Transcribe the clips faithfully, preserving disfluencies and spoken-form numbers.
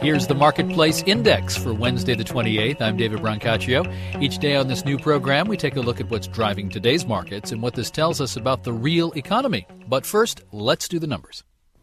Here's the Marketplace Index for Wednesday the twenty-eighth. I'm David Brancaccio. Each day on this new program, we take a look at what's driving today's markets and what this tells us about the real economy. But first, let's do the numbers.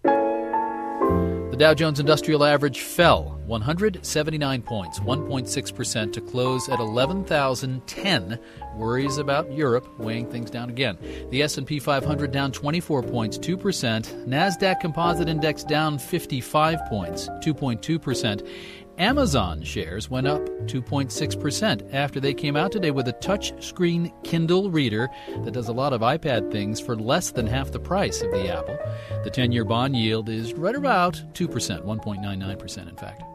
The Dow Jones Industrial Average fell one hundred seventy-nine points, one point six percent, to close at eleven thousand ten. Worries about Europe weighing things down again. The S and P five hundred down twenty-four points, two percent. NASDAQ Composite Index down fifty-five points, two point two percent. Amazon shares went up two point six percent after they came out today with a touchscreen Kindle reader that does a lot of iPad things for less than half the price of the Apple. The ten-year bond yield is right about two percent, one point nine nine percent in fact.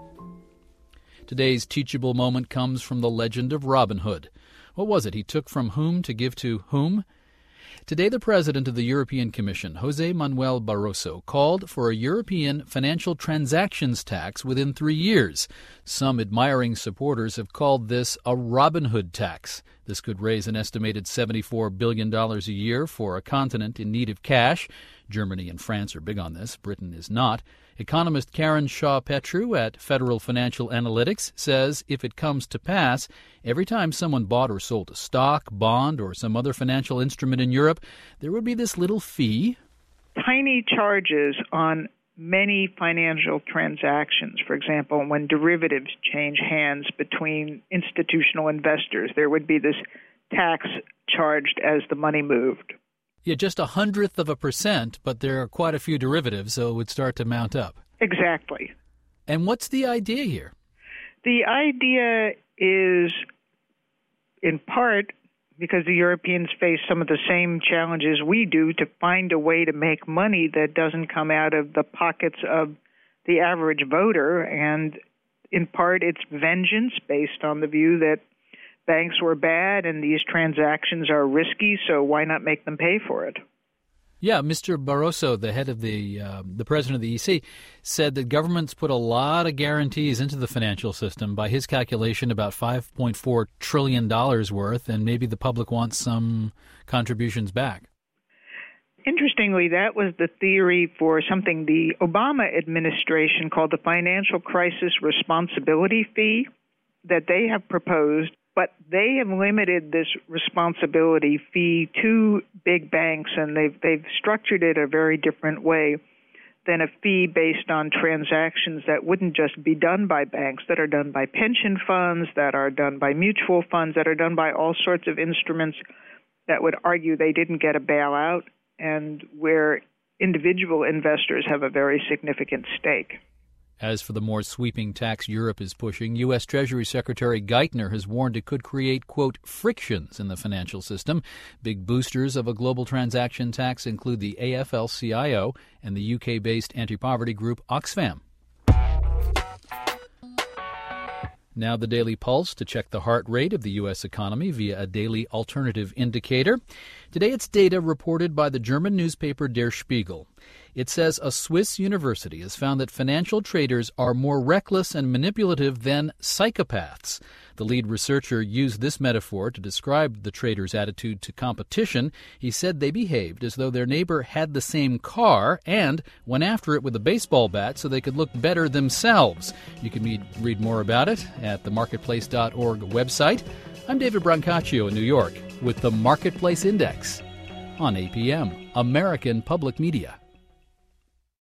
Today's teachable moment comes from the legend of Robin Hood. What was it? He took from whom to give to whom? Today, the president of the European Commission, José Manuel Barroso, called for a European financial transactions tax within three years. Some admiring supporters have called this a Robin Hood tax. This could raise an estimated seventy-four billion dollars a year for a continent in need of cash. Germany and France are big on this. Britain is not. Economist Karen Shaw-Petru at Federal Financial Analytics says if it comes to pass, every time someone bought or sold a stock, bond, or some other financial instrument in Europe, there would be this little fee. Tiny charges on many financial transactions. For example, when derivatives change hands between institutional investors, there would be this tax charged as the money moved. Yeah, just a hundredth of a percent, but there are quite a few derivatives, so it would start to mount up. Exactly. And what's the idea here? The idea is, in part, because the Europeans face some of the same challenges we do, to find a way to make money that doesn't come out of the pockets of the average voter. And in part, it's vengeance based on the view that banks were bad and these transactions are risky, so why not make them pay for it? Yeah, Mister Barroso, the head of the uh, the president of the E C, said that governments put a lot of guarantees into the financial system. By his calculation, about five point four trillion dollars worth, and maybe the public wants some contributions back. Interestingly, that was the theory for something the Obama administration called the Financial Crisis Responsibility Fee that they have proposed. But they have limited this responsibility fee to big banks, and they've they've structured it a very different way than a fee based on transactions that wouldn't just be done by banks, that are done by pension funds, that are done by mutual funds, that are done by all sorts of instruments that would argue they didn't get a bailout, and where individual investors have a very significant stake. As for the more sweeping tax Europe is pushing, U S. Treasury Secretary Geithner has warned it could create, quote, frictions in the financial system. Big boosters of a global transaction tax include the A F L C I O and the U K-based anti-poverty group Oxfam. Now the Daily Pulse to check the heart rate of the U S economy via a daily alternative indicator. Today it's data reported by the German newspaper Der Spiegel. It says a Swiss university has found that financial traders are more reckless and manipulative than psychopaths. The lead researcher used this metaphor to describe the traders' attitude to competition. He said they behaved as though their neighbor had the same car and went after it with a baseball bat so they could look better themselves. You can read, read more about it at the marketplace dot org website. I'm David Brancaccio in New York with the Marketplace Index on A P M, American Public Media.